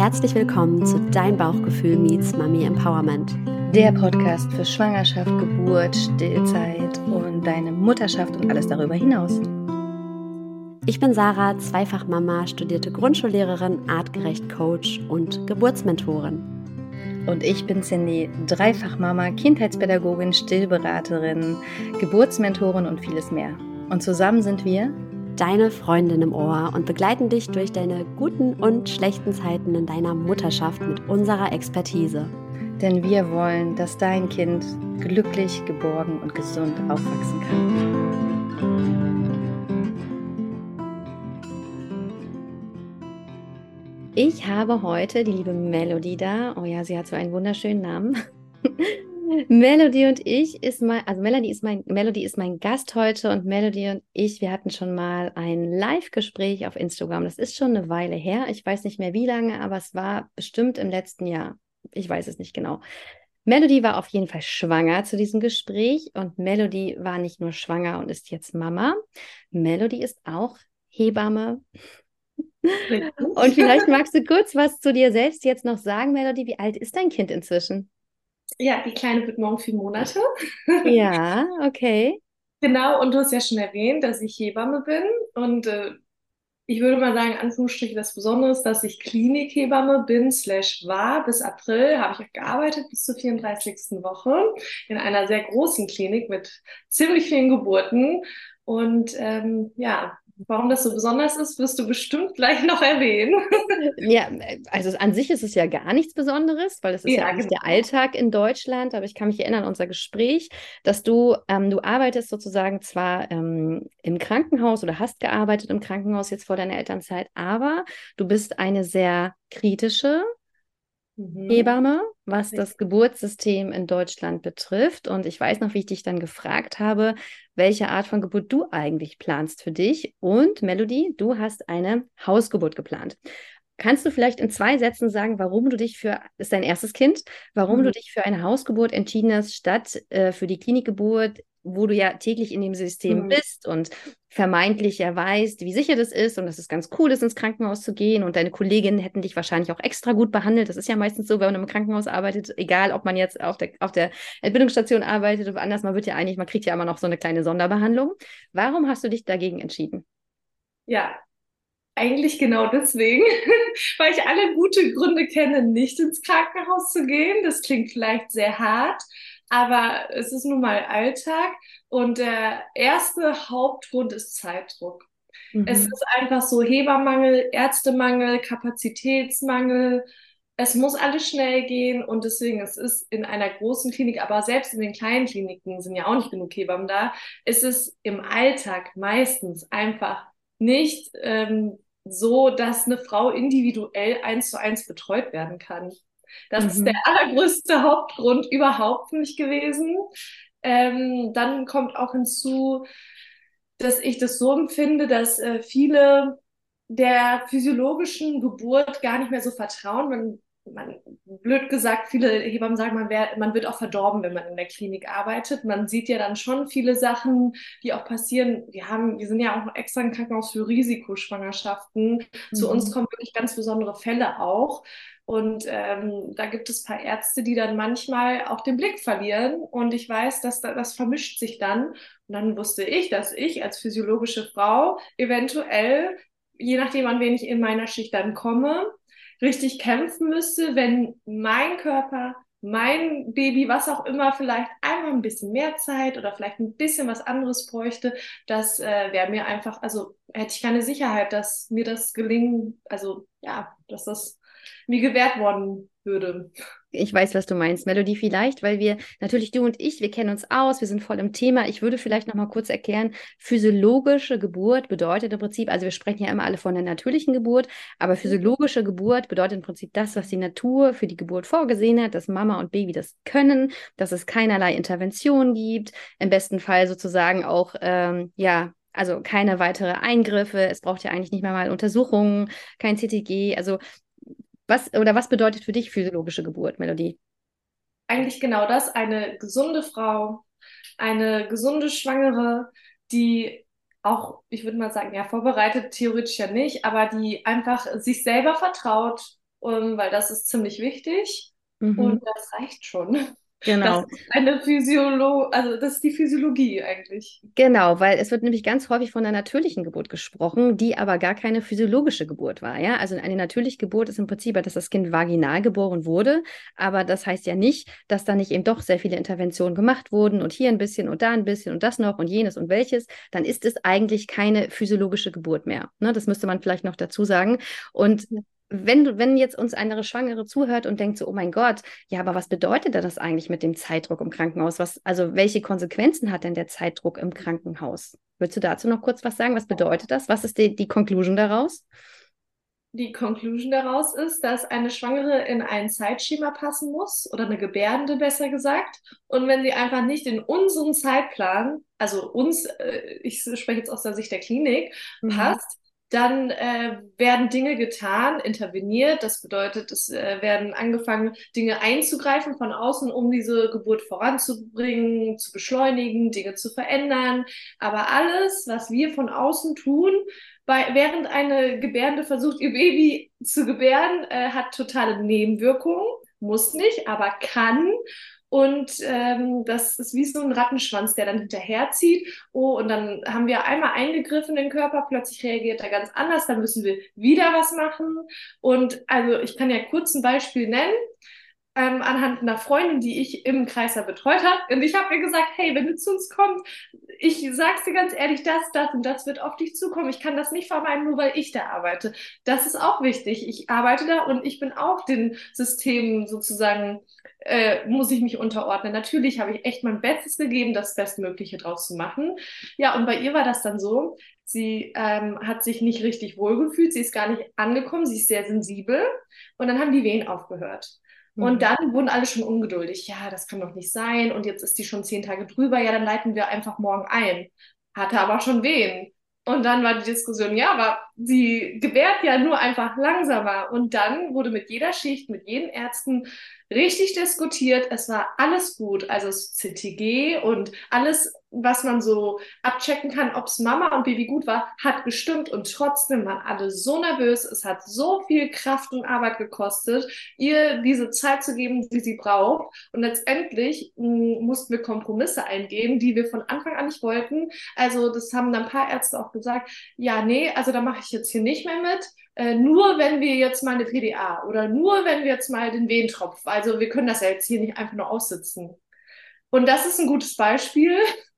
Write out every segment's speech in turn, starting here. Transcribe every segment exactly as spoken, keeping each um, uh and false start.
herzlich willkommen zu Dein Bauchgefühl meets Mami Empowerment. Der Podcast für Schwangerschaft, Geburt, Stillzeit und deine Mutterschaft und alles darüber hinaus. Ich bin Sarah, Zweifachmama, studierte Grundschullehrerin, artgerecht Coach und Geburtsmentorin. Und ich bin Cindy, Dreifachmama, Kindheitspädagogin, Stillberaterin, Geburtsmentorin und vieles mehr. Und zusammen sind wir deine Freundin im Ohr und begleiten dich durch deine guten und schlechten Zeiten in deiner Mutterschaft mit unserer Expertise. Denn wir wollen, dass dein Kind glücklich, geborgen und gesund aufwachsen kann. Ich habe heute die liebe Melody da. Oh ja, sie hat so einen wunderschönen Namen. Melody und ich ist mein, also Melody ist mein, Melody ist mein Gast heute und Melody und ich, wir hatten schon mal ein Live-Gespräch auf Instagram. Das ist schon eine Weile her. Ich weiß nicht mehr wie lange, aber es war bestimmt im letzten Jahr. Ich weiß es nicht genau. Melody war auf jeden Fall schwanger zu diesem Gespräch und Melody war nicht nur schwanger und ist jetzt Mama. Melody ist auch Hebamme. Und vielleicht magst du kurz was zu dir selbst jetzt noch sagen, Melody. Wie alt ist dein Kind inzwischen? Ja, die Kleine wird morgen vier Monate. Ja, okay. Genau, und du hast ja schon erwähnt, dass ich Hebamme bin. Und äh, ich würde mal sagen, in Anführungsstrichen, das Besondere ist, dass ich Klinikhebamme bin, slash war. Bis April habe ich auch gearbeitet, bis zur vierunddreißigsten Woche in einer sehr großen Klinik mit ziemlich vielen Geburten. Und ähm, ja, warum das so besonders ist, wirst du bestimmt gleich noch erwähnen. Ja, also an sich ist es ja gar nichts Besonderes, weil es ist ja, ja eigentlich genau. der Alltag in Deutschland. Aber ich kann mich erinnern an unser Gespräch, dass du, ähm, du arbeitest sozusagen zwar ähm, im Krankenhaus oder hast gearbeitet im Krankenhaus jetzt vor deiner Elternzeit, aber du bist eine sehr kritische Mhm. Hebamme, was das Geburtssystem in Deutschland betrifft. Und ich weiß noch, wie ich dich dann gefragt habe, welche Art von Geburt du eigentlich planst für dich. Und Melody, du hast eine Hausgeburt geplant. Kannst du vielleicht in zwei Sätzen sagen, warum du dich für, ist dein erstes Kind, warum mhm. du dich für eine Hausgeburt entschieden hast, statt äh, für die Klinikgeburt, wo du ja täglich in dem System mhm. bist und vermeintlich ja weißt, wie sicher das ist und dass es ganz cool ist, ins Krankenhaus zu gehen und deine Kolleginnen hätten dich wahrscheinlich auch extra gut behandelt. Das ist ja meistens so, wenn man im Krankenhaus arbeitet, egal ob man jetzt auf der, auf der Entbindungsstation arbeitet oder anders, man wird ja eigentlich, man kriegt ja immer noch so eine kleine Sonderbehandlung. Warum hast du dich dagegen entschieden? Ja, eigentlich genau deswegen, weil ich alle gute Gründe kenne, nicht ins Krankenhaus zu gehen. Das klingt vielleicht sehr hart, aber es ist nun mal Alltag und der erste Hauptgrund ist Zeitdruck. Mhm. Es ist einfach so Hebammenmangel, Ärztemangel, Kapazitätsmangel. Es muss alles schnell gehen und deswegen, es ist in einer großen Klinik, aber selbst in den kleinen Kliniken sind ja auch nicht genug Hebammen da. Es ist im Alltag meistens einfach nicht ähm, so, dass eine Frau individuell eins zu eins betreut werden kann. Das mhm. ist der allergrößte Hauptgrund überhaupt für mich gewesen. Ähm, dann kommt auch hinzu, dass ich das so empfinde, dass äh, viele der physiologischen Geburt gar nicht mehr so vertrauen. Man, man, blöd gesagt, viele Hebammen sagen, man, wär, man wird auch verdorben, wenn man in der Klinik arbeitet. Man sieht ja dann schon viele Sachen, die auch passieren. Wir haben, wir sind ja auch extra ein Krankenhaus für Risikoschwangerschaften. Mhm. Zu uns kommen wirklich ganz besondere Fälle auch. Und ähm, da gibt es ein paar Ärzte, die dann manchmal auch den Blick verlieren. Und ich weiß, dass da, das vermischt sich dann. Und dann wusste ich, dass ich als physiologische Frau eventuell, je nachdem, an wen ich in meiner Schicht dann komme, richtig kämpfen müsste, wenn mein Körper, mein Baby, was auch immer, vielleicht einmal ein bisschen mehr Zeit oder vielleicht ein bisschen was anderes bräuchte. Das äh, wäre mir einfach, also hätte ich keine Sicherheit, dass mir das gelingen, also ja, dass das mir gewährt worden würde. Ich weiß, was du meinst, Melody, vielleicht, weil wir, natürlich du und ich, wir kennen uns aus, wir sind voll im Thema. Ich würde vielleicht noch mal kurz erklären, physiologische Geburt bedeutet im Prinzip, also wir sprechen ja immer alle von der natürlichen Geburt, aber physiologische Geburt bedeutet im Prinzip das, was die Natur für die Geburt vorgesehen hat, dass Mama und Baby das können, dass es keinerlei Intervention gibt, im besten Fall sozusagen auch, ähm, ja, also keine weitere Eingriffe, es braucht ja eigentlich nicht mehr mal Untersuchungen, kein C T G, also Was, oder was bedeutet für dich physiologische Geburt, Melody? Eigentlich genau das, eine gesunde Frau, eine gesunde Schwangere, die auch, ich würde mal sagen, ja, vorbereitet theoretisch ja nicht, aber die einfach sich selber vertraut um, weil das ist ziemlich wichtig. Mhm. Und das reicht schon. Genau. Das ist eine Physiolo also das ist die Physiologie eigentlich. Genau, weil es wird nämlich ganz häufig von einer natürlichen Geburt gesprochen, die aber gar keine physiologische Geburt war. Ja? Also eine natürliche Geburt ist im Prinzip, dass das Kind vaginal geboren wurde, aber das heißt ja nicht, dass da nicht eben doch sehr viele Interventionen gemacht wurden und hier ein bisschen und da ein bisschen und das noch und jenes und welches. Dann ist es eigentlich keine physiologische Geburt mehr. Ne? Das müsste man vielleicht noch dazu sagen. Und wenn du, wenn jetzt uns eine Schwangere zuhört und denkt so, oh mein Gott, ja, aber was bedeutet denn das eigentlich mit dem Zeitdruck im Krankenhaus? Was, also welche Konsequenzen hat denn der Zeitdruck im Krankenhaus? Willst du dazu noch kurz was sagen? Was bedeutet das? Was ist die, die Conclusion daraus? Die Conclusion daraus ist, dass eine Schwangere in ein Zeitschema passen muss oder eine Gebärende besser gesagt. Und wenn sie einfach nicht in unseren Zeitplan, also uns, äh, ich spreche jetzt aus der Sicht der Klinik, Mhm. passt, dann äh, werden Dinge getan, interveniert. Das bedeutet, es äh, werden angefangen, Dinge einzugreifen von außen, um diese Geburt voranzubringen, zu beschleunigen, Dinge zu verändern. Aber alles, was wir von außen tun, bei, während eine Gebärende versucht, ihr Baby zu gebären, äh, hat totale Nebenwirkungen. Muss nicht, aber kann. Und ähm, das ist wie so ein Rattenschwanz, der dann hinterherzieht. Oh, und dann haben wir einmal eingegriffen in den Körper, plötzlich reagiert er ganz anders, dann müssen wir wieder was machen. Und also ich kann ja kurz ein Beispiel nennen. Ähm, anhand einer Freundin, die ich im Kreißsaal betreut habe. Und ich habe ihr gesagt, hey, wenn du zu uns kommst, ich sag's dir ganz ehrlich, das, das und das wird auf dich zukommen. Ich kann das nicht vermeiden, nur weil ich da arbeite. Das ist auch wichtig. Ich arbeite da und ich bin auch den Systemen sozusagen, äh, muss ich mich unterordnen. Natürlich habe ich echt mein Bestes gegeben, das Bestmögliche draus zu machen. Ja, und bei ihr war das dann so, sie ähm, hat sich nicht richtig wohlgefühlt, sie ist gar nicht angekommen, sie ist sehr sensibel und dann haben die Wehen aufgehört. Und dann wurden alle schon ungeduldig. Ja, das kann doch nicht sein. Und jetzt ist die schon zehn Tage drüber. Ja, dann leiten wir einfach morgen ein. Hatte aber schon Wehen. Und dann war die Diskussion, ja, aber sie gebärt ja nur einfach langsamer. Und dann wurde mit jeder Schicht, mit jedem Ärzten richtig diskutiert. Es war alles gut. Also das C T G und alles, was man so abchecken kann, ob es Mama und Baby gut war, hat gestimmt. Und trotzdem waren alle so nervös. Es hat so viel Kraft und Arbeit gekostet, ihr diese Zeit zu geben, die sie braucht. Und letztendlich mh, mussten wir Kompromisse eingehen, die wir von Anfang an nicht wollten. Also das haben dann ein paar Ärzte auch gesagt, ja, nee, also da mache ich jetzt hier nicht mehr mit. Äh, nur wenn wir jetzt mal eine P D A oder nur wenn wir jetzt mal den Wehentropf, also wir können das ja jetzt hier nicht einfach nur aussitzen. Und das ist ein gutes Beispiel,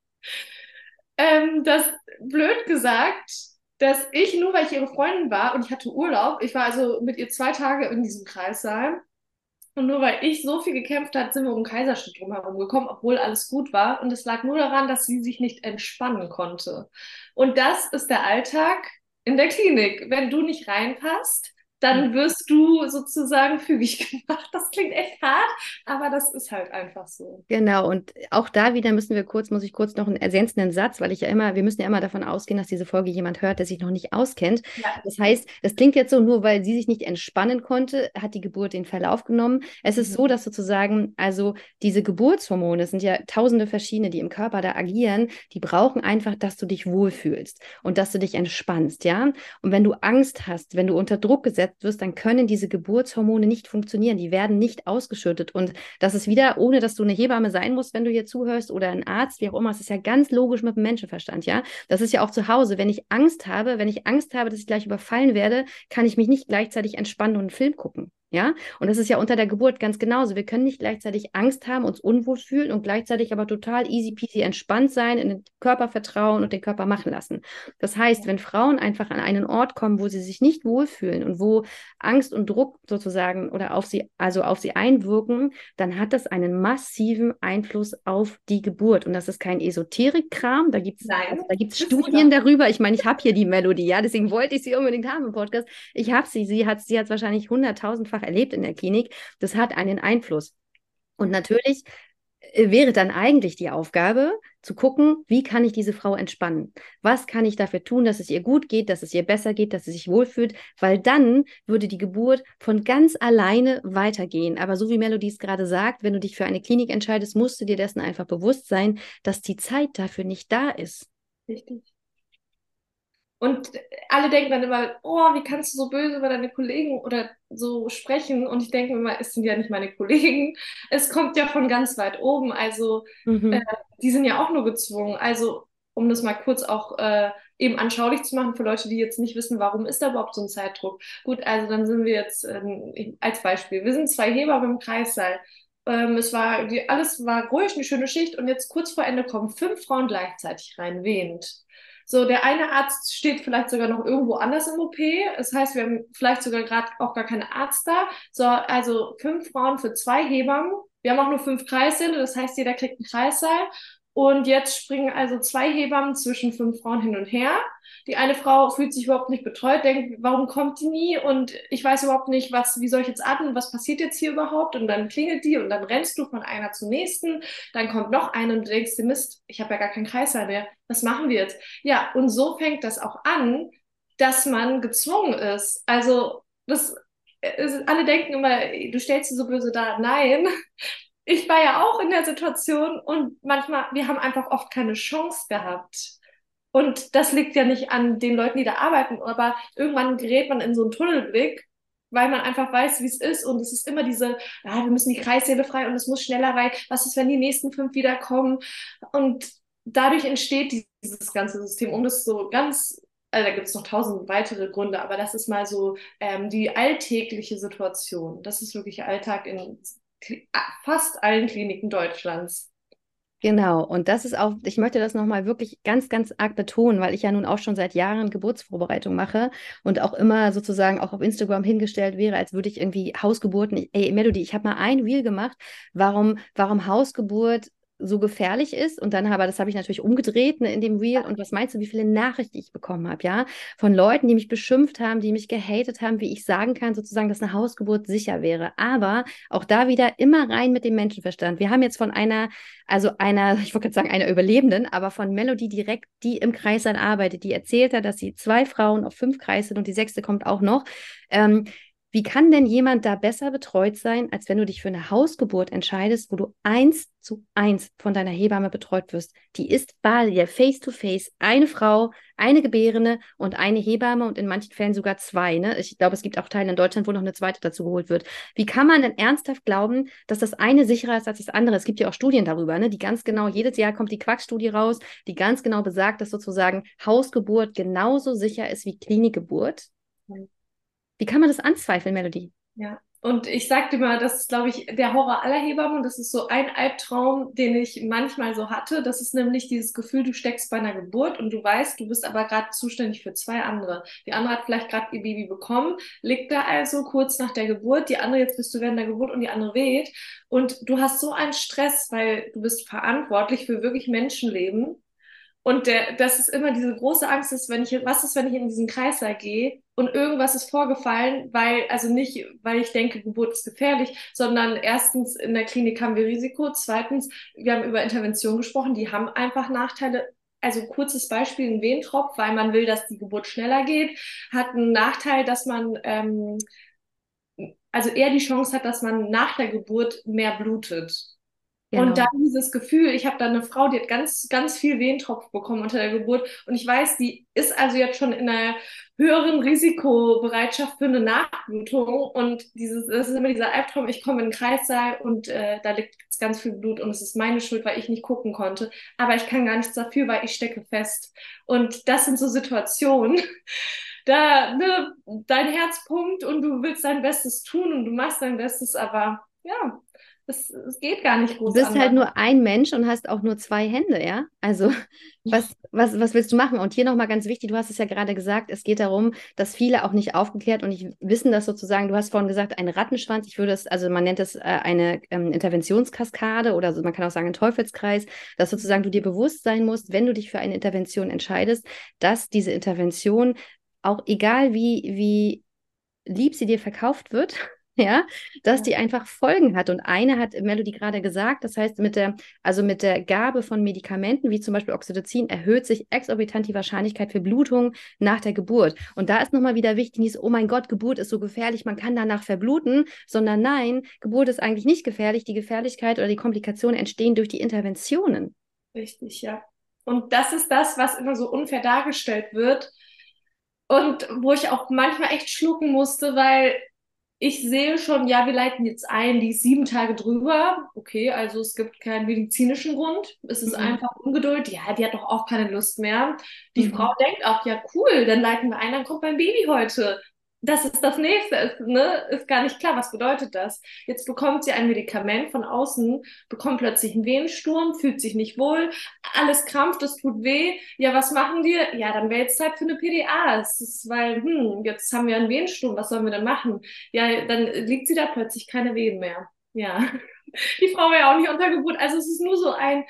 ähm, dass, blöd gesagt, dass ich, nur weil ich ihre Freundin war und ich hatte Urlaub, ich war also mit ihr zwei Tage in diesem Kreissaal, und nur weil ich so viel gekämpft habe, sind wir um den Kaiserschnitt drumherum gekommen, obwohl alles gut war. Und es lag nur daran, dass sie sich nicht entspannen konnte. Und das ist der Alltag in der Klinik. Wenn du nicht reinpasst, dann wirst du sozusagen fügig gemacht. Das klingt echt hart, aber das ist halt einfach so. Genau, und auch da wieder müssen wir kurz, muss ich kurz noch einen ergänzenden Satz, weil ich ja immer, wir müssen ja immer davon ausgehen, dass diese Folge jemand hört, der sich noch nicht auskennt. Ja. Das heißt, das klingt jetzt so, nur weil sie sich nicht entspannen konnte, hat die Geburt den Verlauf genommen. Es mhm. ist so, dass sozusagen, also diese Geburtshormone, es sind ja tausende verschiedene, die im Körper da agieren, die brauchen einfach, dass du dich wohlfühlst und dass du dich entspannst, ja. Und wenn du Angst hast, wenn du unter Druck gesetzt wirst, dann können diese Geburtshormone nicht funktionieren, die werden nicht ausgeschüttet. Und das ist wieder, ohne dass du eine Hebamme sein musst, wenn du hier zuhörst oder ein Arzt, wie auch immer, es ist ja ganz logisch mit dem Menschenverstand, ja. Das ist ja auch zu Hause, wenn ich Angst habe, wenn ich Angst habe, dass ich gleich überfallen werde, kann ich mich nicht gleichzeitig entspannen und einen Film gucken. Ja, und das ist ja unter der Geburt ganz genauso. Wir können nicht gleichzeitig Angst haben, uns unwohl fühlen und gleichzeitig aber total easy peasy entspannt sein, in den Körper vertrauen und den Körper machen lassen. Das heißt, wenn Frauen einfach an einen Ort kommen, wo sie sich nicht wohlfühlen und wo Angst und Druck sozusagen oder auf sie, also auf sie einwirken, dann hat das einen massiven Einfluss auf die Geburt. Und das ist kein Esoterik-Kram, da gibt es also, da gibt's Studien darüber. Ich meine, ich habe hier die Melodie, ja, deswegen wollte ich sie unbedingt haben im Podcast. Ich habe sie, sie hat sie hat wahrscheinlich hunderttausendfach erlebt in der Klinik. Das hat einen Einfluss. Und natürlich wäre dann eigentlich die Aufgabe, zu gucken, wie kann ich diese Frau entspannen? Was kann ich dafür tun, dass es ihr gut geht, dass es ihr besser geht, dass sie sich wohlfühlt? Weil dann würde die Geburt von ganz alleine weitergehen. Aber so wie Melody es gerade sagt, wenn du dich für eine Klinik entscheidest, musst du dir dessen einfach bewusst sein, dass die Zeit dafür nicht da ist. Richtig. Und alle denken dann immer, oh, wie kannst du so böse über deine Kollegen oder so sprechen? Und ich denke mir immer, es sind ja nicht meine Kollegen. Es kommt ja von ganz weit oben. Also, äh, Mhm. die sind ja auch nur gezwungen. Also, um das mal kurz auch äh, eben anschaulich zu machen für Leute, die jetzt nicht wissen, warum ist da überhaupt so ein Zeitdruck. Gut, also dann sind wir jetzt ähm, als Beispiel. Wir sind zwei Hebammen im Kreissaal. Ähm, es war, die, alles war ruhig, eine schöne Schicht und jetzt kurz vor Ende kommen fünf Frauen gleichzeitig rein, wehend. So, der eine Arzt steht vielleicht sogar noch irgendwo anders im O P. Das heißt, wir haben vielleicht sogar gerade auch gar keinen Arzt da. So, also fünf Frauen für zwei Hebammen. Wir haben auch nur fünf Kreissäle, das heißt, jeder kriegt einen Kreissaal. Und jetzt springen also zwei Hebammen zwischen fünf Frauen hin und her. Die eine Frau fühlt sich überhaupt nicht betreut, denkt, warum kommt die nie? Und ich weiß überhaupt nicht, was, wie soll ich jetzt atmen? Was passiert jetzt hier überhaupt? Und dann klingelt die und dann rennst du von einer zur nächsten. Dann kommt noch eine und du denkst dir, Mist, ich habe ja gar keinen Kreissaal mehr. Was machen wir jetzt? Ja, und so fängt das auch an, dass man gezwungen ist. Also, das, es, alle denken immer, du stellst sie so böse dar. Nein, ich war ja auch in der Situation und manchmal, wir haben einfach oft keine Chance gehabt. Und das liegt ja nicht an den Leuten, die da arbeiten, aber irgendwann gerät man in so einen Tunnelblick, weil man einfach weiß, wie es ist. Und es ist immer diese, ah, wir müssen die Kreissäle frei und es muss schneller, weil was ist, wenn die nächsten fünf wiederkommen? Und dadurch entsteht dieses ganze System, um das so ganz, also da gibt es noch tausend weitere Gründe, aber das ist mal so ähm, die alltägliche Situation. Das ist wirklich Alltag in fast allen Kliniken Deutschlands. Genau, und das ist auch, ich möchte das nochmal wirklich ganz, ganz arg betonen, weil ich ja nun auch schon seit Jahren Geburtsvorbereitung mache und auch immer sozusagen auch auf Instagram hingestellt wäre, als würde ich irgendwie Hausgeburten, ich, ey, Melody, ich habe mal ein Reel gemacht, warum, warum Hausgeburt so gefährlich ist und dann aber, das habe ich natürlich umgedreht, ne, in dem Reel und was meinst du, wie viele Nachrichten ich bekommen habe, ja, von Leuten, die mich beschimpft haben, die mich gehatet haben, wie ich sagen kann, sozusagen, dass eine Hausgeburt sicher wäre, aber auch da wieder immer rein mit dem Menschenverstand. Wir haben jetzt von einer also einer, ich wollte gerade sagen, einer Überlebenden, aber von Melody direkt, die im Kreissaal arbeitet, die erzählt hat, dass sie zwei Frauen auf fünf Kreis sind und die sechste kommt auch noch. Ähm, wie kann denn jemand da besser betreut sein, als wenn du dich für eine Hausgeburt entscheidest, wo du eins zu eins von deiner Hebamme betreut wirst? Die ist bei dir face to face, eine Frau, eine Gebärende und eine Hebamme und in manchen Fällen sogar zwei. Ne? Ich glaube, es gibt auch Teile in Deutschland, wo noch eine zweite dazu geholt wird. Wie kann man denn ernsthaft glauben, dass das eine sicherer ist als das andere? Es gibt ja auch Studien darüber, ne? Die ganz genau, jedes Jahr kommt die Quack-Studie raus, die ganz genau besagt, dass sozusagen Hausgeburt genauso sicher ist wie Klinikgeburt. Wie kann man das anzweifeln, Melody? Ja, und ich sag dir mal, das ist, glaube ich, der Horror aller Hebammen und das ist so ein Albtraum, den ich manchmal so hatte. Das ist nämlich dieses Gefühl, du steckst bei einer Geburt und du weißt, du bist aber gerade zuständig für zwei andere. Die andere hat vielleicht gerade ihr Baby bekommen, liegt da also kurz nach der Geburt, die andere, jetzt bist du während der Geburt und die andere weht. Und du hast so einen Stress, weil du bist verantwortlich für wirklich Menschenleben. Und der, das ist immer diese große Angst, ist, wenn ich, was ist, wenn ich in diesen Kreislauf gehe und irgendwas ist vorgefallen, weil, also nicht, weil ich denke, Geburt ist gefährlich, sondern erstens, in der Klinik haben wir Risiko, zweitens, wir haben über Intervention gesprochen, die haben einfach Nachteile. Also kurzes Beispiel, ein Wehentropf, weil man will, dass die Geburt schneller geht, hat einen Nachteil, dass man ähm, also eher die Chance hat, dass man nach der Geburt mehr blutet. Und dann Genau. dieses Gefühl, ich habe da eine Frau, die hat ganz, ganz viel Wehentropf bekommen unter der Geburt. Und ich weiß, die ist also jetzt schon in einer höheren Risikobereitschaft für eine Nachblutung. Und dieses, das ist immer dieser Albtraum, ich komme in den Kreissaal und äh, da liegt ganz viel Blut und es ist meine Schuld, weil ich nicht gucken konnte. Aber ich kann gar nichts dafür, weil ich stecke fest. Und das sind so Situationen, da, ne, dein Herz pumpt und du willst dein Bestes tun und du machst dein Bestes, aber ja. Es, es geht gar nicht Du groß bist anders. halt nur ein Mensch und hast auch nur zwei Hände, ja? Also, was, was, was willst du machen? Und hier nochmal ganz wichtig, du hast es ja gerade gesagt, es geht darum, dass viele auch nicht aufgeklärt und nicht wissen, dass sozusagen, du hast vorhin gesagt, ein Rattenschwanz, ich würde es, also man nennt es äh, eine ähm, Interventionskaskade oder so, man kann auch sagen, ein Teufelskreis, dass sozusagen du dir bewusst sein musst, wenn du dich für eine Intervention entscheidest, dass diese Intervention auch egal wie, wie lieb sie dir verkauft wird, ja, dass Ja, die einfach Folgen hat. Und eine hat Melody gerade gesagt, das heißt, mit der, also mit der Gabe von Medikamenten, wie zum Beispiel Oxytocin, erhöht sich exorbitant die Wahrscheinlichkeit für Blutung nach der Geburt. Und da ist nochmal wieder wichtig, nicht so, oh mein Gott, Geburt ist so gefährlich, man kann danach verbluten, sondern nein, Geburt ist eigentlich nicht gefährlich. Die Gefährlichkeit oder die Komplikationen entstehen durch die Interventionen. richtig, ja. Und das ist das, was immer so unfair dargestellt wird. Und wo ich auch manchmal echt schlucken musste, weil ich sehe schon, ja, wir leiten jetzt ein, die ist sieben Tage drüber. Okay, also es gibt keinen medizinischen Grund. Es ist Mhm. einfach Ungeduld. Ja, die hat doch auch keine Lust mehr. Die Frau Mhm. denkt auch, ja, cool, dann leiten wir ein, dann kommt mein Baby heute. Das ist das Nächste, ist, ne? Ist gar nicht klar, was bedeutet das? Jetzt bekommt sie ein Medikament von außen, bekommt plötzlich einen Wehensturm, fühlt sich nicht wohl, alles krampft, es tut weh. Ja, was machen wir? Ja, dann wäre jetzt Zeit für eine P D A. Es ist, weil, hm, jetzt haben wir einen Wehensturm, was sollen wir denn machen? Ja, dann liegt sie da plötzlich keine Wehen mehr. Ja, die Frau war ja auch nicht unter Geburt. Also es ist nur so ein,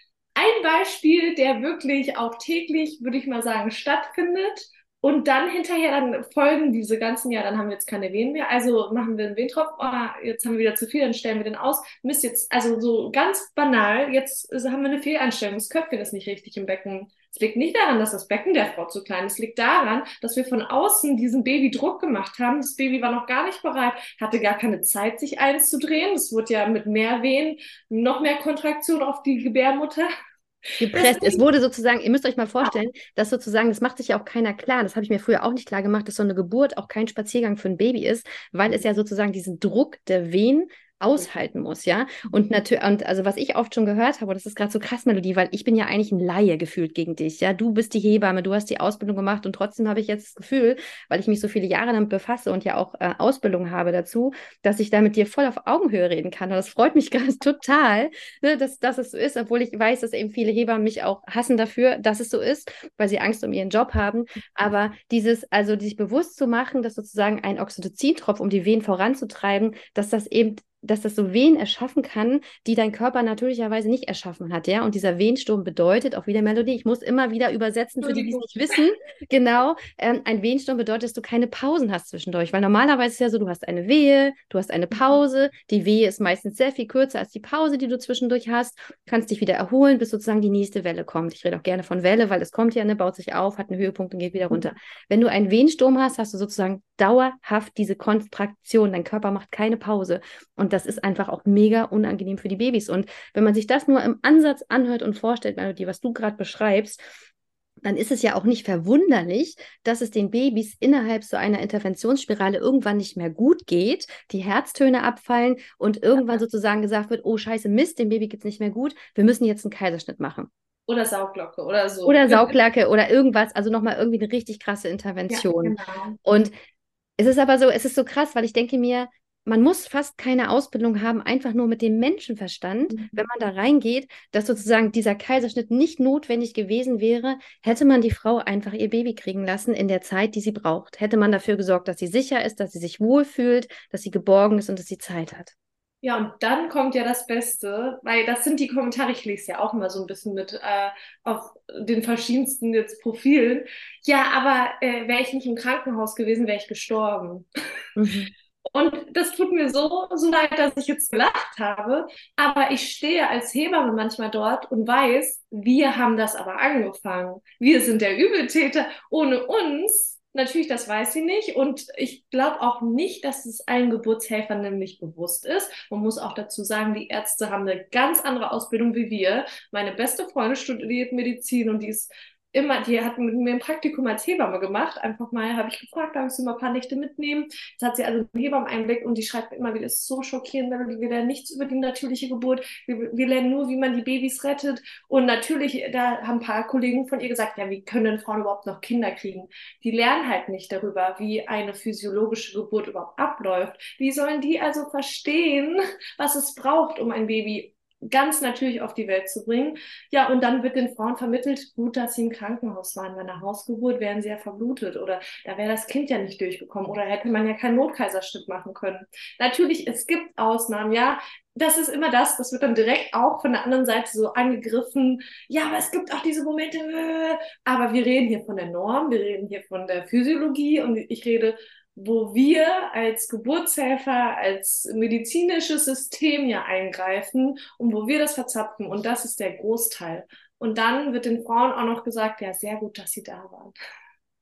ein Beispiel, der wirklich auch täglich, würde ich mal sagen, stattfindet. Und dann hinterher dann folgen diese ganzen, ja, dann haben wir jetzt keine Wehen mehr, also machen wir einen Wehentropf, oh, jetzt haben wir wieder zu viel, dann stellen wir den aus. Mist, jetzt, also so ganz banal, jetzt haben wir eine Fehleinstellung, das Köpfchen ist nicht richtig im Becken. Es liegt nicht daran, dass das Becken der Frau zu klein ist, es liegt daran, dass wir von außen diesem Baby Druck gemacht haben. Das Baby war noch gar nicht bereit, hatte gar keine Zeit, sich einzudrehen. Es wurde ja mit mehr Wehen, noch mehr Kontraktion auf die Gebärmutter. Gepresst. Es Deswegen, wurde sozusagen, ihr müsst euch mal vorstellen, dass sozusagen, das macht sich ja auch keiner klar, das habe ich mir früher auch nicht klar gemacht, dass so eine Geburt auch kein Spaziergang für ein Baby ist, weil es ja sozusagen diesen Druck der Wehen aushalten muss, ja. Und natürlich, und also was ich oft schon gehört habe, und das ist gerade so krass, Melodie, weil ich bin ja eigentlich ein Laie gefühlt gegen dich, ja. Du bist die Hebamme, du hast die Ausbildung gemacht und trotzdem habe ich jetzt das Gefühl, weil ich mich so viele Jahre damit befasse und ja auch äh, Ausbildung habe dazu, dass ich da mit dir voll auf Augenhöhe reden kann. Und das freut mich gerade total, ne, dass, dass es so ist, obwohl ich weiß, dass eben viele Hebammen mich auch hassen dafür, dass es so ist, weil sie Angst um ihren Job haben. Aber dieses, also sich bewusst zu machen, dass sozusagen ein Oxytocin-Tropf, um die Wehen voranzutreiben, dass das eben dass das so Wehen erschaffen kann, die dein Körper natürlicherweise nicht erschaffen hat, ja. Und dieser Wehensturm bedeutet, auch wieder Melodie, ich muss immer wieder übersetzen, für die, die es nicht wissen, genau, ähm, ein Wehensturm bedeutet, dass du keine Pausen hast zwischendurch, weil normalerweise ist es ja so, du hast eine Wehe, du hast eine Pause, die Wehe ist meistens sehr viel kürzer als die Pause, die du zwischendurch hast, kannst dich wieder erholen, bis sozusagen die nächste Welle kommt. Ich rede auch gerne von Welle, weil es kommt ja, ne, baut sich auf, hat einen Höhepunkt und geht wieder runter. Wenn du einen Wehensturm hast, hast du sozusagen dauerhaft diese Kontraktion, dein Körper macht keine Pause. Und das ist einfach auch mega unangenehm für die Babys. Und wenn man sich das nur im Ansatz anhört und vorstellt, Melodie, was du gerade beschreibst, dann ist es ja auch nicht verwunderlich, dass es den Babys innerhalb so einer Interventionsspirale irgendwann nicht mehr gut geht, die Herztöne abfallen und irgendwann sozusagen gesagt wird, oh scheiße, Mist, dem Baby geht es nicht mehr gut, wir müssen jetzt einen Kaiserschnitt machen. oder Sauglocke oder so. Oder Sauglacke oder irgendwas, also nochmal irgendwie eine richtig krasse Ja, Intervention. genau. Und es ist aber so, es ist so krass, weil ich denke mir, man muss fast keine Ausbildung haben, einfach nur mit dem Menschenverstand, wenn man da reingeht, dass sozusagen dieser Kaiserschnitt nicht notwendig gewesen wäre, hätte man die Frau einfach ihr Baby kriegen lassen in der Zeit, die sie braucht. Hätte man dafür gesorgt, dass sie sicher ist, dass sie sich wohlfühlt, dass sie geborgen ist und dass sie Zeit hat. Ja, und dann kommt ja das Beste, weil das sind die Kommentare, ich lese ja auch mal so ein bisschen mit äh, auf den verschiedensten jetzt Profilen. Ja, aber äh, wäre ich nicht im Krankenhaus gewesen, wäre ich gestorben. Mhm. Und das tut mir so, so leid, dass ich jetzt gelacht habe. Aber ich stehe als Hebamme manchmal dort und weiß, wir haben das aber angefangen. Wir sind der Übeltäter. Ohne uns, natürlich, das weiß sie nicht. Und ich glaube auch nicht, dass es allen Geburtshelfern nämlich bewusst ist. Man muss auch dazu sagen, die Ärzte haben eine ganz andere Ausbildung wie wir. Meine beste Freundin studiert Medizin und die ist immer, die hat mit mir ein Praktikum als Hebamme gemacht. Einfach mal, habe ich gefragt, darf ich sie mal ein paar Nächte mitnehmen? Jetzt hat sie also einen Hebammeneinblick und die schreibt mir immer wieder, es ist so schockierend, Melody, wir lernen nichts über die natürliche Geburt. Wir, wir lernen nur, wie man die Babys rettet. Und natürlich, da haben ein paar Kollegen von ihr gesagt, ja, wie können denn Frauen überhaupt noch Kinder kriegen? Die lernen halt nicht darüber, wie eine physiologische Geburt überhaupt abläuft. Wie sollen die also verstehen, was es braucht, um ein Baby ganz natürlich auf die Welt zu bringen? Ja, und dann wird den Frauen vermittelt, gut, dass sie im Krankenhaus waren. Bei einer Hausgeburt wären sie ja verblutet oder da wäre das Kind ja nicht durchgekommen oder hätte man ja keinen Notkaiserschnitt machen können. Natürlich, es gibt Ausnahmen, ja. Das ist immer das, das wird dann direkt auch von der anderen Seite so angegriffen. Ja, aber es gibt auch diese Momente, äh, aber wir reden hier von der Norm, wir reden hier von der Physiologie und ich rede, wo wir als Geburtshelfer, als medizinisches System ja eingreifen und wo wir das verzapfen. Und das ist der Großteil. Und dann wird den Frauen auch noch gesagt, ja, sehr gut, dass sie da waren.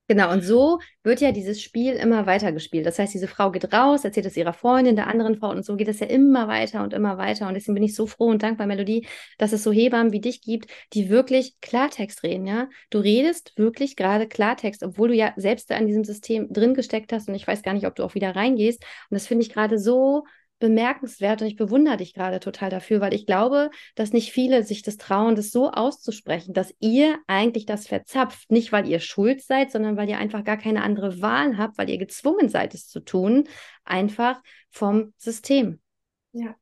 Genau, und so wird ja dieses Spiel immer weiter gespielt. Das heißt, diese Frau geht raus, erzählt es ihrer Freundin, der anderen Frau und so geht es ja immer weiter und immer weiter. Und deswegen bin ich so froh und dankbar, Melodie, dass es so Hebammen wie dich gibt, die wirklich Klartext reden, ja. Du redest wirklich gerade Klartext, obwohl du ja selbst da in diesem System drin gesteckt hast und ich weiß gar nicht, ob du auch wieder reingehst. Und das finde ich gerade so bemerkenswert und ich bewundere dich gerade total dafür, weil ich glaube, dass nicht viele sich das trauen, das so auszusprechen, dass ihr eigentlich das verzapft, nicht weil ihr schuld seid, sondern weil ihr einfach gar keine andere Wahl habt, weil ihr gezwungen seid, es zu tun, einfach vom System. Ja.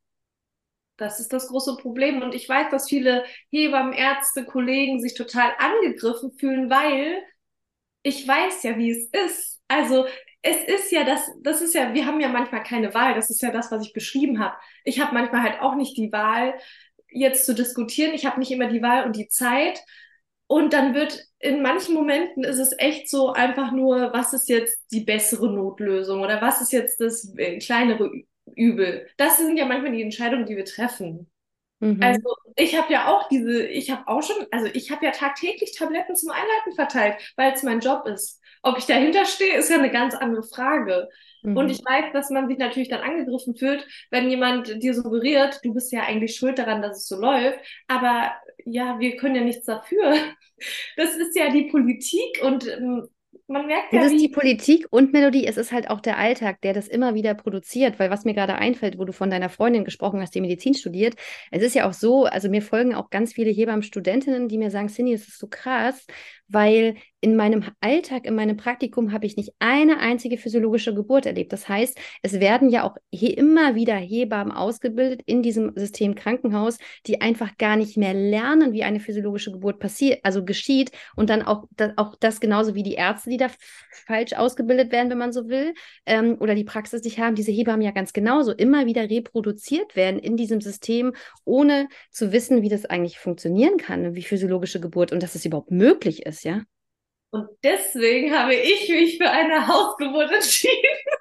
Das ist das große Problem. Und ich weiß, dass viele Hebammen, Ärzte, Kollegen sich total angegriffen fühlen, weil ich weiß ja, wie es ist. Also es ist ja das, das ist ja, wir haben ja manchmal keine Wahl. Das ist ja das, was ich beschrieben habe. Ich habe manchmal halt auch nicht die Wahl, jetzt zu diskutieren. Ich habe nicht immer die Wahl und die Zeit. Und dann wird in manchen Momenten ist es echt so einfach nur, was ist jetzt die bessere Notlösung oder was ist jetzt das äh, kleinere Übel. Das sind ja manchmal die Entscheidungen, die wir treffen. Also Mhm. ich habe ja auch diese, ich habe auch schon, also ich habe ja tagtäglich Tabletten zum Einleiten verteilt, weil es mein Job ist. Ob ich dahinter stehe, ist ja eine ganz andere Frage. Und ich Mhm. weiß, dass man sich natürlich dann angegriffen fühlt, wenn jemand dir suggeriert, du bist ja eigentlich schuld daran, dass es so läuft. Aber ja, wir können ja nichts dafür. Das ist ja die Politik und ähm, man merkt Es ja, ist die wie. Politik und Melodie, es ist halt auch der Alltag, der das immer wieder produziert, weil was mir gerade einfällt, wo du von deiner Freundin gesprochen hast, die Medizin studiert, es ist ja auch so, also mir folgen auch ganz viele Hebammenstudentinnen, die mir sagen, Cindy, das ist so krass, weil in meinem Alltag, in meinem Praktikum habe ich nicht eine einzige physiologische Geburt erlebt. Das heißt, es werden ja auch he immer wieder Hebammen ausgebildet in diesem System Krankenhaus, die einfach gar nicht mehr lernen, wie eine physiologische Geburt passiert, also geschieht und dann auch das, auch das genauso wie die Ärzte, die da falsch ausgebildet werden, wenn man so will, ähm, oder die Praxis nicht haben, diese Hebammen ja ganz genauso immer wieder reproduziert werden in diesem System, ohne zu wissen, wie das eigentlich funktionieren kann, wie physiologische Geburt und dass es überhaupt möglich ist, ja. Und deswegen habe ich mich für eine Hausgeburt entschieden.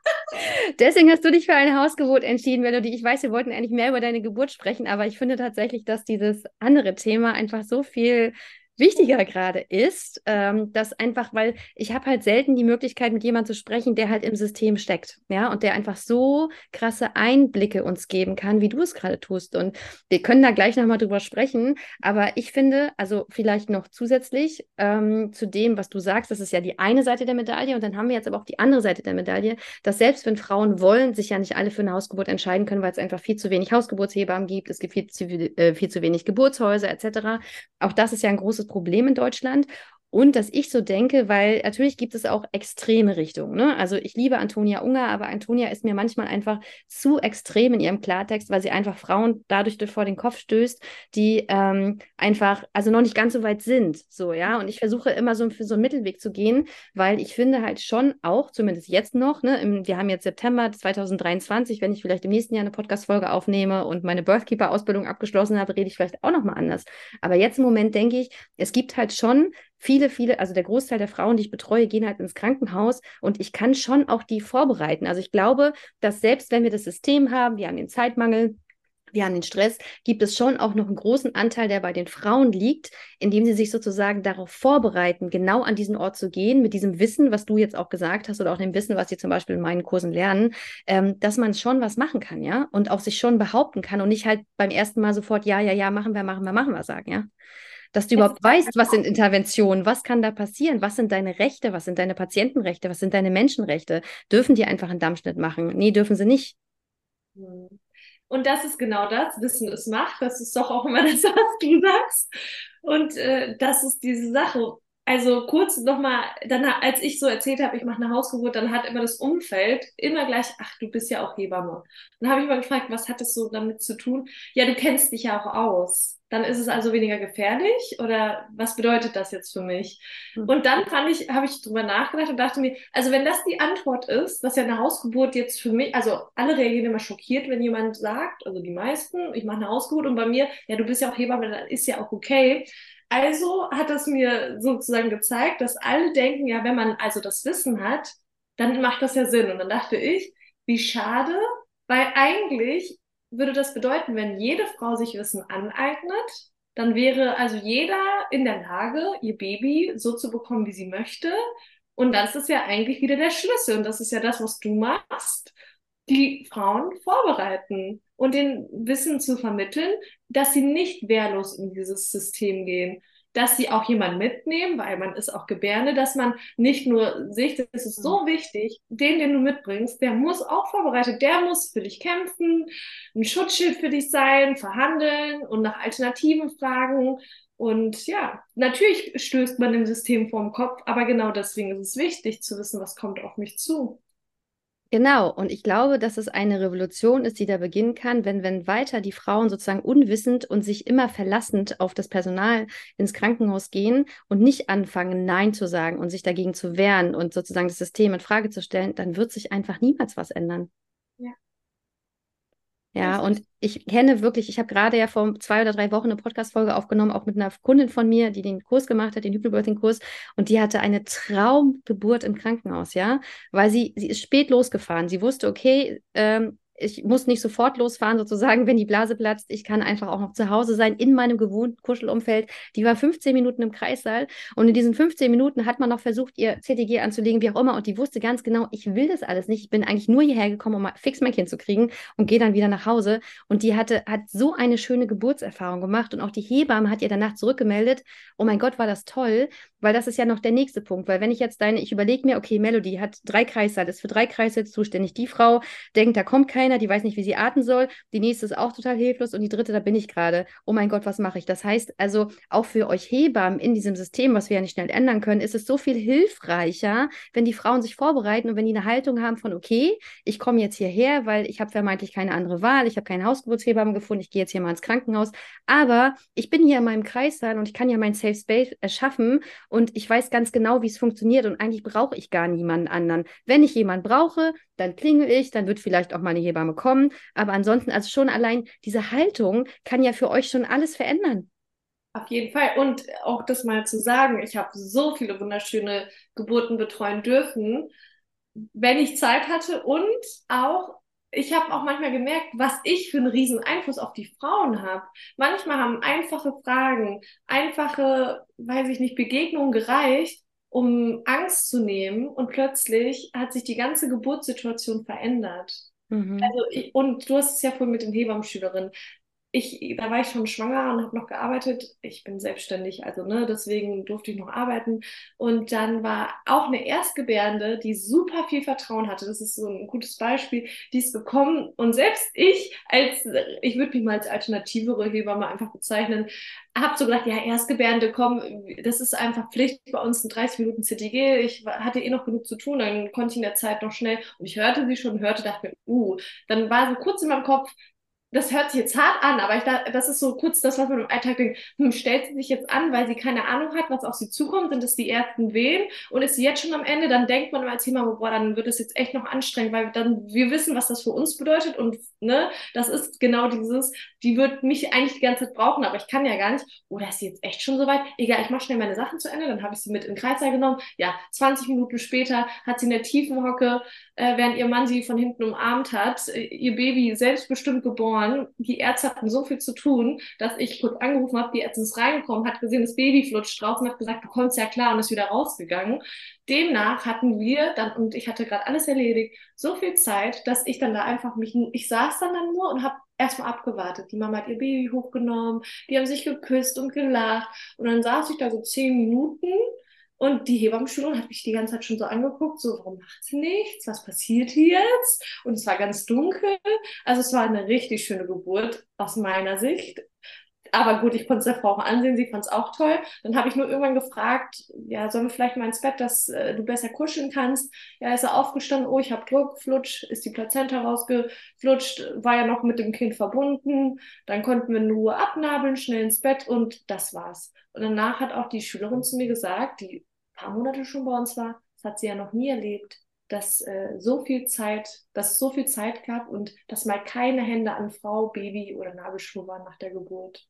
Deswegen hast du dich für eine Hausgeburt entschieden, Melody. Ich weiß, wir wollten eigentlich mehr über deine Geburt sprechen, aber ich finde tatsächlich, dass dieses andere Thema einfach so viel wichtiger gerade ist, ähm, dass einfach, weil ich habe halt selten die Möglichkeit, mit jemandem zu sprechen, der halt im System steckt, ja, und der einfach so krasse Einblicke uns geben kann, wie du es gerade tust. Und wir können da gleich nochmal drüber sprechen, aber ich finde, also vielleicht noch zusätzlich ähm, zu dem, was du sagst, das ist ja die eine Seite der Medaille und dann haben wir jetzt aber auch die andere Seite der Medaille, dass selbst wenn Frauen wollen, sich ja nicht alle für eine Hausgeburt entscheiden können, weil es einfach viel zu wenig Hausgeburtshebammen gibt, es gibt viel zu, äh, viel zu wenig Geburtshäuser et cetera. Auch das ist ja ein großes Problem in Deutschland. Und dass ich so denke, weil natürlich gibt es auch extreme Richtungen. Ne? Also ich liebe Antonia Unger, aber Antonia ist mir manchmal einfach zu extrem in ihrem Klartext, weil sie einfach Frauen dadurch vor den Kopf stößt, die ähm, einfach, also noch nicht ganz so weit sind. So, ja. Und ich versuche immer so für so einen Mittelweg zu gehen, weil ich finde halt schon auch, zumindest jetzt noch, ne, im, wir haben jetzt September zwanzig dreiundzwanzig, wenn ich vielleicht im nächsten Jahr eine Podcast-Folge aufnehme und meine Birthkeeper-Ausbildung abgeschlossen habe, rede ich vielleicht auch nochmal anders. Aber jetzt im Moment denke ich, es gibt halt schon viele, viele, also der Großteil der Frauen, die ich betreue, gehen halt ins Krankenhaus und ich kann schon auch die vorbereiten. Also ich glaube, dass selbst wenn wir das System haben, wir haben den Zeitmangel, wir haben den Stress, gibt es schon auch noch einen großen Anteil, der bei den Frauen liegt, indem sie sich sozusagen darauf vorbereiten, genau an diesen Ort zu gehen, mit diesem Wissen, was du jetzt auch gesagt hast, oder auch dem Wissen, was sie zum Beispiel in meinen Kursen lernen, ähm, dass man schon was machen kann, ja, und auch sich schon behaupten kann und nicht halt beim ersten Mal sofort, ja, ja, ja, machen wir, machen wir, machen wir sagen, ja. Dass du Es überhaupt ist ja weißt, was sind Interventionen, was kann da passieren, was sind deine Rechte, was sind deine Patientenrechte, was sind deine Menschenrechte. Dürfen die einfach einen Dammschnitt machen? Nee, dürfen sie nicht. Und das ist genau das, Wissen ist Macht, das ist doch auch immer das, was du sagst. Und äh, das ist diese Sache. Also kurz nochmal, dann als ich so erzählt habe, ich mache eine Hausgeburt, dann hat immer das Umfeld immer gleich, ach, du bist ja auch Hebamme. Dann habe ich mal gefragt, was hat das so damit zu tun? Ja, du kennst dich ja auch aus. Dann ist es also weniger gefährlich oder was bedeutet das jetzt für mich? Hm. Und dann fand ich, habe ich drüber nachgedacht und dachte mir, also wenn das die Antwort ist, dass ja eine Hausgeburt jetzt für mich, also alle reagieren immer schockiert, wenn jemand sagt, also die meisten, ich mache eine Hausgeburt und bei mir, ja, du bist ja auch Hebamme, dann ist ja auch okay. Also hat das mir sozusagen gezeigt, dass alle denken, ja, wenn man also das Wissen hat, dann macht das ja Sinn. Und dann dachte ich, wie schade, weil eigentlich würde das bedeuten, wenn jede Frau sich Wissen aneignet, dann wäre also jeder in der Lage, ihr Baby so zu bekommen, wie sie möchte. Und das ist ja eigentlich wieder der Schlüssel. Und das ist ja das, was du machst, die Frauen vorbereiten und den Wissen zu vermitteln, dass sie nicht wehrlos in dieses System gehen, dass sie auch jemanden mitnehmen, weil man ist auch Gebärde, dass man nicht nur sich, das ist so wichtig, den, den du mitbringst, der muss auch vorbereitet, der muss für dich kämpfen, ein Schutzschild für dich sein, verhandeln und nach Alternativen fragen. Und ja, natürlich stößt man im System vorm Kopf, aber genau deswegen ist es wichtig zu wissen, was kommt auf mich zu. Genau, und ich glaube, dass es eine Revolution ist, die da beginnen kann, wenn, wenn weiter die Frauen sozusagen unwissend und sich immer verlassend auf das Personal ins Krankenhaus gehen und nicht anfangen, Nein zu sagen und sich dagegen zu wehren und sozusagen das System in Frage zu stellen, dann wird sich einfach niemals was ändern. Ja. Ja, und ich kenne wirklich, ich habe gerade ja vor zwei oder drei Wochen eine Podcast-Folge aufgenommen, auch mit einer Kundin von mir, die den Kurs gemacht hat, den Hypnobirthing-Kurs, und die hatte eine Traumgeburt im Krankenhaus, ja, weil sie, sie ist spät losgefahren. Sie wusste, okay, ähm, ich muss nicht sofort losfahren, sozusagen, wenn die Blase platzt. Ich kann einfach auch noch zu Hause sein, in meinem gewohnten Kuschelumfeld. Die war fünfzehn Minuten im Kreissaal und in diesen fünfzehn Minuten hat man noch versucht, ihr C T G anzulegen, wie auch immer. Und die wusste ganz genau, ich will das alles nicht. Ich bin eigentlich nur hierher gekommen, um mal fix mein Kind zu kriegen und gehe dann wieder nach Hause. Und die hatte, hat so eine schöne Geburtserfahrung gemacht. Und auch die Hebamme hat ihr danach zurückgemeldet, oh mein Gott, war das toll, weil das ist ja noch der nächste Punkt. Weil wenn ich jetzt deine, ich überlege mir, okay, Melody hat drei Kreissaal, ist für drei Kreissaal zuständig. Die Frau denkt, da kommt keiner, die weiß nicht, wie sie atmen soll. Die nächste ist auch total hilflos und die dritte, da bin ich gerade. Oh mein Gott, was mache ich? Das heißt also, auch für euch Hebammen in diesem System, was wir ja nicht schnell ändern können, ist es so viel hilfreicher, wenn die Frauen sich vorbereiten und wenn die eine Haltung haben von, okay, ich komme jetzt hierher, weil ich habe vermeintlich keine andere Wahl, ich habe keine Hausgeburtshebammen gefunden, ich gehe jetzt hier mal ins Krankenhaus, aber ich bin hier in meinem Kreissaal und ich kann ja mein Safe Space erschaffen und ich weiß ganz genau, wie es funktioniert und eigentlich brauche ich gar niemanden anderen. Wenn ich jemanden brauche, dann klingel ich, dann wird vielleicht auch mal eine Hebamme kommen, aber ansonsten, also schon allein diese Haltung kann ja für euch schon alles verändern. Auf jeden Fall. Und auch das mal zu sagen, ich habe so viele wunderschöne Geburten betreuen dürfen, wenn ich Zeit hatte. Und auch, ich habe auch manchmal gemerkt, was ich für einen riesen Einfluss auf die Frauen habe. Manchmal haben einfache Fragen, einfache, weiß ich nicht, Begegnungen gereicht, um Angst zu nehmen. Und plötzlich hat sich die ganze Geburtssituation verändert. Mhm. Also ich, und du hast es ja vorhin mit den Hebammenschülerinnen. Ich, da war ich schon schwanger und habe noch gearbeitet. Ich bin selbstständig, also ne, deswegen durfte ich noch arbeiten. Und dann war auch eine Erstgebärende, die super viel Vertrauen hatte. Das ist so ein gutes Beispiel. Die ist gekommen und selbst ich als, ich würde mich mal als alternativere Hebamme einfach bezeichnen, habe so gedacht, ja, Erstgebärende, komm, das ist einfach Pflicht bei uns in dreißig Minuten C T G. Ich hatte eh noch genug zu tun, dann konnte ich in der Zeit noch schnell und ich hörte sie schon, hörte, dachte mir, uh, dann war so kurz in meinem Kopf, das hört sich jetzt hart an, aber ich dachte, das ist so kurz das, was man im Alltag denkt. Hm, stellt sie sich jetzt an, weil sie keine Ahnung hat, was auf sie zukommt, sind das die ersten Wehen und ist sie jetzt schon am Ende, dann denkt man als Thema, boah, dann wird es jetzt echt noch anstrengend, weil dann wir wissen, was das für uns bedeutet und ne, das ist genau dieses, die wird mich eigentlich die ganze Zeit brauchen, aber ich kann ja gar nicht. Oder ist sie jetzt echt schon soweit? Egal, ich mache schnell meine Sachen zu Ende, dann habe ich sie mit in den Kreissaal genommen. Ja, zwanzig Minuten später hat sie in der tiefen Hocke, äh, während ihr Mann sie von hinten umarmt hat, äh, ihr Baby selbstbestimmt geboren. Die Ärzte hatten so viel zu tun, dass ich kurz angerufen habe, die Ärztin ist reingekommen, hat gesehen, das Baby flutscht drauf und hat gesagt, du kommst ja klar und ist wieder rausgegangen. Demnach hatten wir dann, und ich hatte gerade alles erledigt, so viel Zeit, dass ich dann da einfach mich, ich saß dann, dann nur und habe erstmal abgewartet. Die Mama hat ihr Baby hochgenommen, die haben sich geküsst und gelacht und dann saß ich da so zehn Minuten. Und die Hebammenschülerin hat mich die ganze Zeit schon so angeguckt, so, warum macht sie nichts? Was passiert hier jetzt? Und es war ganz dunkel. Also es war eine richtig schöne Geburt aus meiner Sicht. Aber gut, ich konnte es der Frau auch ansehen, sie fand es auch toll. Dann habe ich nur irgendwann gefragt, ja, sollen wir vielleicht mal ins Bett, dass äh, du besser kuscheln kannst? Ja, ist er aufgestanden, oh, ich habe Druck, flutsch, ist die Plazenta rausgeflutscht, war ja noch mit dem Kind verbunden. Dann konnten wir in Ruhe abnabeln, schnell ins Bett und das war's. Und danach hat auch die Schülerin zu mir gesagt, die ein paar Monate schon bei uns war, das hat sie ja noch nie erlebt, dass äh, so viel Zeit, dass es so viel Zeit gab und dass mal keine Hände an Frau, Baby oder Nabelschnur waren nach der Geburt.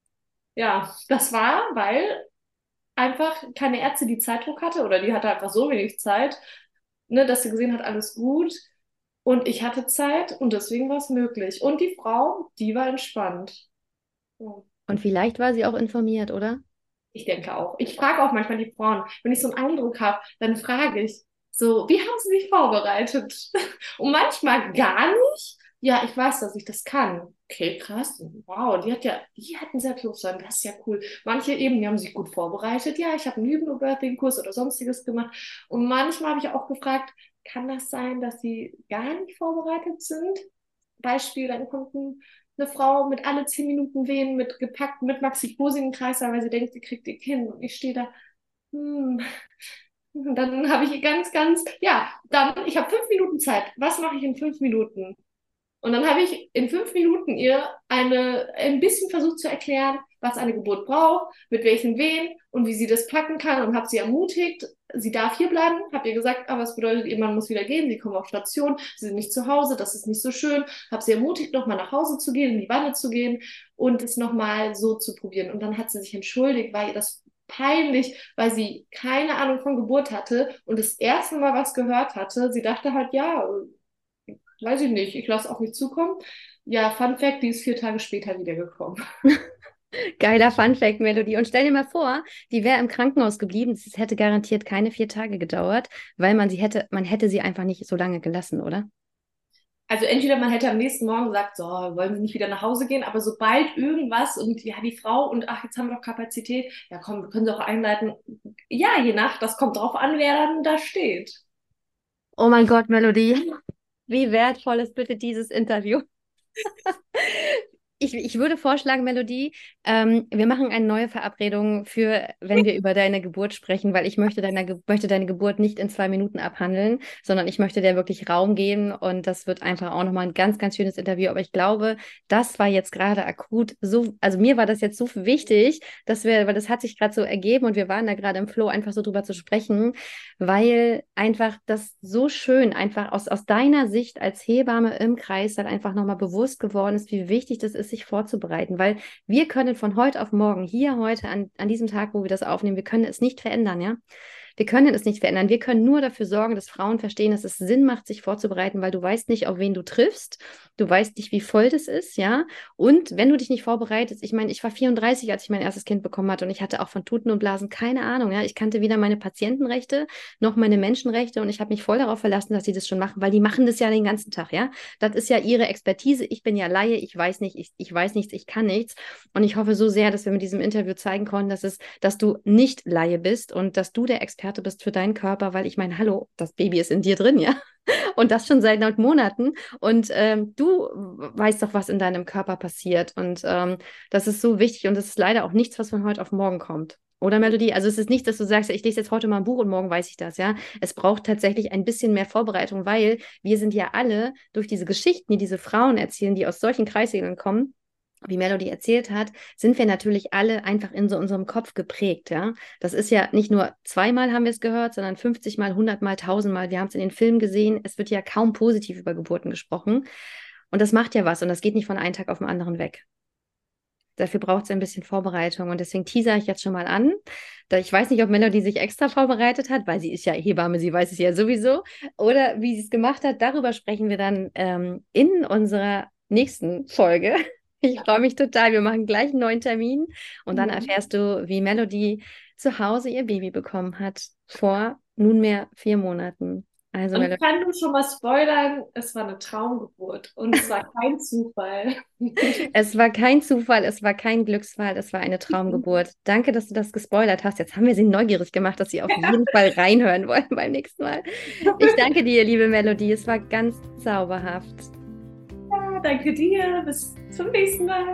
Ja, das war, weil einfach keine Ärzte die Zeitdruck hatte oder die hatte einfach so wenig Zeit, ne, dass sie gesehen hat, alles gut. Und ich hatte Zeit und deswegen war es möglich. Und die Frau, die war entspannt. Ja. Und vielleicht war sie auch informiert, oder? Ich denke auch. Ich frage auch manchmal die Frauen, wenn ich so einen Eindruck habe, dann frage ich so, wie haben sie sich vorbereitet? Und manchmal gar nicht. Ja, ich weiß, dass ich das kann. Okay, krass. Wow, die hat ja, die hat ein Selbstbewusstsein. Das ist ja cool. Manche eben, die haben sich gut vorbereitet. Ja, ich habe einen Hypnobirthing-Kurs oder sonstiges gemacht. Und manchmal habe ich auch gefragt, kann das sein, dass sie gar nicht vorbereitet sind? Beispiel, dann kommt ein, eine Frau mit alle zehn Minuten Wehen, mit gepackt, mit Maxi-Cosi-Kreislauf, weil sie denkt, sie kriegt ihr Kind. Und ich stehe da, hm. Und dann habe ich ganz, ganz, ja, dann, ich habe fünf Minuten Zeit. Was mache ich in fünf Minuten? Und dann habe ich in fünf Minuten ihr eine, ein bisschen versucht zu erklären, was eine Geburt braucht, mit welchen Wehen und wie sie das packen kann und habe sie ermutigt, sie darf hier bleiben, habe ihr gesagt, aber es bedeutet, ihr Mann muss wieder gehen, sie kommen auf Station, sie sind nicht zu Hause, das ist nicht so schön, habe sie ermutigt, nochmal nach Hause zu gehen, in die Wanne zu gehen und es nochmal so zu probieren. Und dann hat sie sich entschuldigt, weil ihr das peinlich, weil sie keine Ahnung von Geburt hatte und das erste Mal was gehört hatte. Sie dachte halt, ja, weiß ich nicht, ich lasse auf mich zukommen. Ja, Fun Fact, die ist vier Tage später wiedergekommen. Geiler Fun Fact, Melody. Und stell dir mal vor, die wäre im Krankenhaus geblieben. Es hätte garantiert keine vier Tage gedauert, weil man sie hätte, man hätte sie einfach nicht so lange gelassen, oder? Also entweder man hätte am nächsten Morgen gesagt, so, wollen Sie nicht wieder nach Hause gehen, aber sobald irgendwas und ja, die Frau und ach, jetzt haben wir doch Kapazität, ja komm, wir können sie auch einleiten. Ja, je nach, das kommt drauf an, wer dann da steht. Oh mein Gott, Melody. Wie wertvoll ist bitte dieses Interview? Ich, ich würde vorschlagen, Melody, ähm, wir machen eine neue Verabredung für, wenn wir über deine Geburt sprechen, weil ich möchte deine, Ge- möchte deine Geburt nicht in zwei Minuten abhandeln, sondern ich möchte dir wirklich Raum geben und das wird einfach auch nochmal ein ganz, ganz schönes Interview. Aber ich glaube, das war jetzt gerade akut so, also mir war das jetzt so wichtig, dass wir, weil das hat sich gerade so ergeben und wir waren da gerade im Flow, einfach so drüber zu sprechen, weil einfach das so schön, einfach aus, aus deiner Sicht als Hebamme im Kreis halt einfach nochmal bewusst geworden ist, wie wichtig das ist, sich vorzubereiten, weil wir können von heute auf morgen, hier heute, an, an diesem Tag, wo wir das aufnehmen, wir können es nicht verändern, ja. Wir können es nicht verändern. Wir können nur dafür sorgen, dass Frauen verstehen, dass es Sinn macht, sich vorzubereiten, weil du weißt nicht, auf wen du triffst. Du weißt nicht, wie voll das ist, ja. Und wenn du dich nicht vorbereitest, ich meine, ich war vierunddreißig, als ich mein erstes Kind bekommen hatte und ich hatte auch von Tuten und Blasen keine Ahnung, ja. Ich kannte weder meine Patientenrechte noch meine Menschenrechte und ich habe mich voll darauf verlassen, dass sie das schon machen, weil die machen das ja den ganzen Tag, ja. Das ist ja ihre Expertise. Ich bin ja Laie, ich weiß nicht, ich, ich weiß nichts, ich kann nichts. Und ich hoffe so sehr, dass wir mit diesem Interview zeigen konnten, dass es, dass du nicht Laie bist und dass du der Experte bist für deinen Körper, weil ich meine, hallo, das Baby ist in dir drin, ja, und das schon seit neun Monaten und ähm, du weißt doch, was in deinem Körper passiert und ähm, das ist so wichtig und das ist leider auch nichts, was von heute auf morgen kommt. Oder Melody? Also es ist nicht, dass du sagst, ich lese jetzt heute mal ein Buch und morgen weiß ich das, ja. Es braucht tatsächlich ein bisschen mehr Vorbereitung, weil wir sind ja alle durch diese Geschichten, die diese Frauen erzählen, die aus solchen Kreissälen kommen, wie Melody erzählt hat, sind wir natürlich alle einfach in so unserem Kopf geprägt, ja. Das ist ja nicht nur zweimal haben wir es gehört, sondern fünfzig Mal, hundert Mal, tausend Mal. Wir haben es in den Filmen gesehen. Es wird ja kaum positiv über Geburten gesprochen. Und das macht ja was und das geht nicht von einem Tag auf den anderen weg. Dafür braucht es ein bisschen Vorbereitung und deswegen teaser ich jetzt schon mal an. Da ich weiß nicht, ob Melody sich extra vorbereitet hat, weil sie ist ja Hebamme, sie weiß es ja sowieso. Oder wie sie es gemacht hat, darüber sprechen wir dann ähm, in unserer nächsten Folge. Ich freue mich total. Wir machen gleich einen neuen Termin und dann erfährst du, wie Melody zu Hause ihr Baby bekommen hat vor nunmehr vier Monaten. Also und Melody, ich kann nur schon mal spoilern, es war eine Traumgeburt und es war kein Zufall. es war kein Zufall, es war kein Glücksfall, es war eine Traumgeburt. Danke, dass du das gespoilert hast. Jetzt haben wir sie neugierig gemacht, dass sie auf jeden Fall reinhören wollen beim nächsten Mal. Ich danke dir, liebe Melody. Es war ganz zauberhaft. Ja, danke dir. Bis zum nächsten Mal.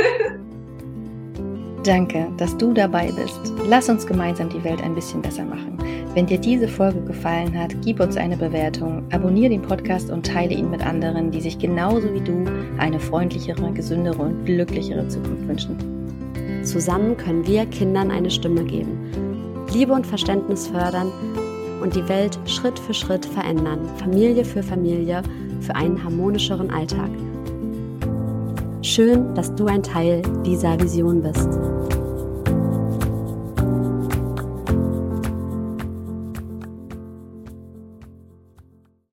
Danke, dass du dabei bist. Lass uns gemeinsam die Welt ein bisschen besser machen. Wenn dir diese Folge gefallen hat, gib uns eine Bewertung, abonniere den Podcast und teile ihn mit anderen, die sich genauso wie du eine freundlichere, gesündere und glücklichere Zukunft wünschen. Zusammen können wir Kindern eine Stimme geben, Liebe und Verständnis fördern und die Welt Schritt für Schritt verändern, Familie für Familie, für einen harmonischeren Alltag. Schön, dass du ein Teil dieser Vision bist.